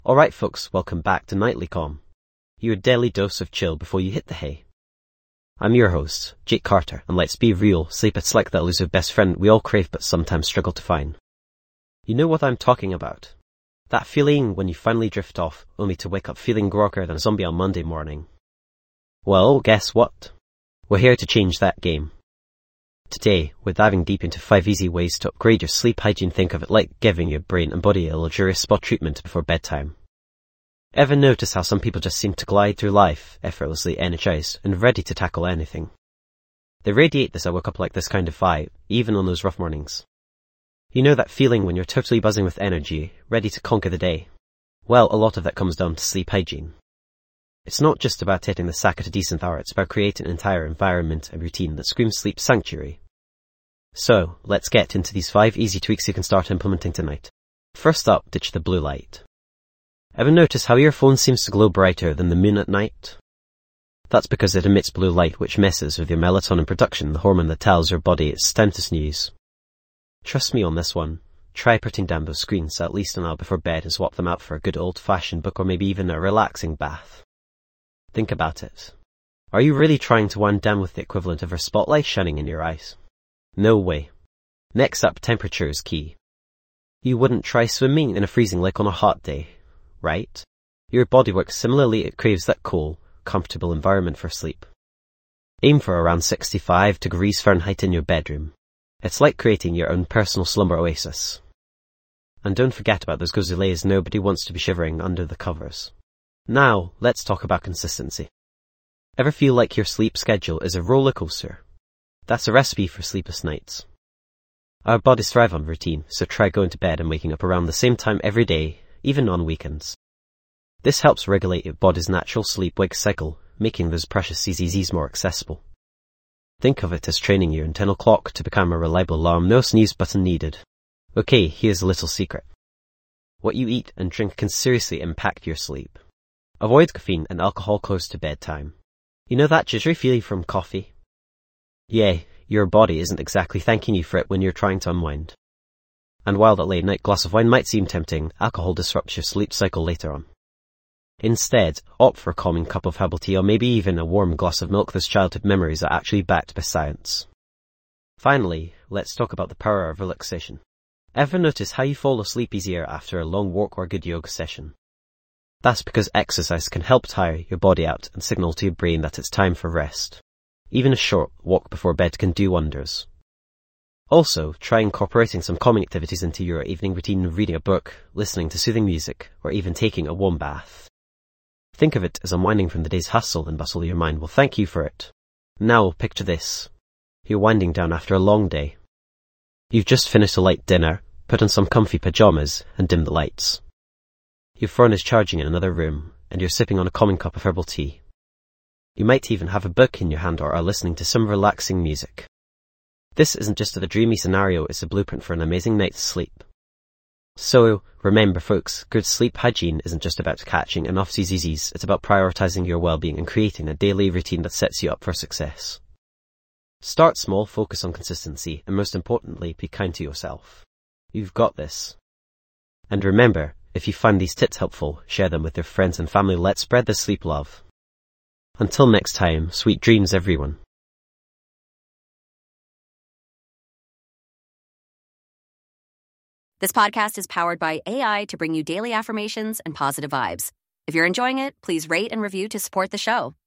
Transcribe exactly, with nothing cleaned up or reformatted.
Alright folks, welcome back to Nightly Calm, your daily dose of chill before you hit the hay. I'm your host, Jake Carter, and let's be real, sleep it's like that elusive best friend we all crave but sometimes struggle to find. You know what I'm talking about. That feeling when you finally drift off, only to wake up feeling groggier than a zombie on Monday morning. Well, guess what? We're here to change that game. Today, we're diving deep into five easy ways to upgrade your sleep hygiene. Think of it like giving your brain and body a luxurious spa treatment before bedtime. Ever notice how some people just seem to glide through life, effortlessly energized and ready to tackle anything? They radiate this I woke up like this kind of vibe, even on those rough mornings. You know that feeling when you're totally buzzing with energy, ready to conquer the day? Well, a lot of that comes down to sleep hygiene. It's not just about hitting the sack at a decent hour, it's about creating an entire environment and routine that screams sleep sanctuary. So, let's get into these five easy tweaks you can start implementing tonight. First up, ditch the blue light. Ever notice how your phone seems to glow brighter than the moon at night? That's because it emits blue light, which messes with your melatonin production, the hormone that tells your body it's time to snooze. Trust me on this one. Try putting down those screens at least an hour before bed and swap them out for a good old-fashioned book or maybe even a relaxing bath. Think about it. Are you really trying to wind down with the equivalent of a spotlight shining in your eyes? No way. Next up, temperature is key. You wouldn't try swimming in a freezing lake on a hot day, right? Your body works similarly, it craves that cool, comfortable environment for sleep. Aim for around sixty-five degrees Fahrenheit in your bedroom. It's like creating your own personal slumber oasis. And don't forget about those cozy layers, nobody wants to be shivering under the covers. Now, let's talk about consistency. Ever feel like your sleep schedule is a roller coaster? That's a recipe for sleepless nights. Our bodies thrive on routine, so try going to bed and waking up around the same time every day, even on weekends. This helps regulate your body's natural sleep-wake cycle, making those precious Z Z Zs more accessible. Think of it as training your internal clock to become a reliable alarm, no snooze button needed. Okay, here's a little secret. What you eat and drink can seriously impact your sleep. Avoid caffeine and alcohol close to bedtime. You know that jittery feeling from coffee? Yeah, your body isn't exactly thanking you for it when you're trying to unwind. And while that late night glass of wine might seem tempting, alcohol disrupts your sleep cycle later on. Instead, opt for a calming cup of herbal tea or maybe even a warm glass of milk. Those childhood memories are actually backed by science. Finally, let's talk about the power of relaxation. Ever notice how you fall asleep easier after a long walk or a good yoga session? That's because exercise can help tire your body out and signal to your brain that it's time for rest. Even a short walk before bed can do wonders. Also, try incorporating some calming activities into your evening routine, reading a book, listening to soothing music, or even taking a warm bath. Think of it as unwinding from the day's hustle and bustle. Your mind will thank you for it. Now, picture this. You're winding down after a long day. You've just finished a light dinner, put on some comfy pajamas, and dimmed the lights. Your phone is charging in another room, and you're sipping on a calming cup of herbal tea. You might even have a book in your hand or are listening to some relaxing music. This isn't just a dreamy scenario, it's a blueprint for an amazing night's sleep. So, remember folks, good sleep hygiene isn't just about catching enough Z Z Zs, it's about prioritizing your well-being and creating a daily routine that sets you up for success. Start small, focus on consistency, and most importantly, be kind to yourself. You've got this. And remember, if you find these tips helpful, share them with your friends and family. Let's spread the sleep love. Until next time, sweet dreams everyone. This podcast is powered by A I to bring you daily affirmations and positive vibes. If you're enjoying it, please rate and review to support the show.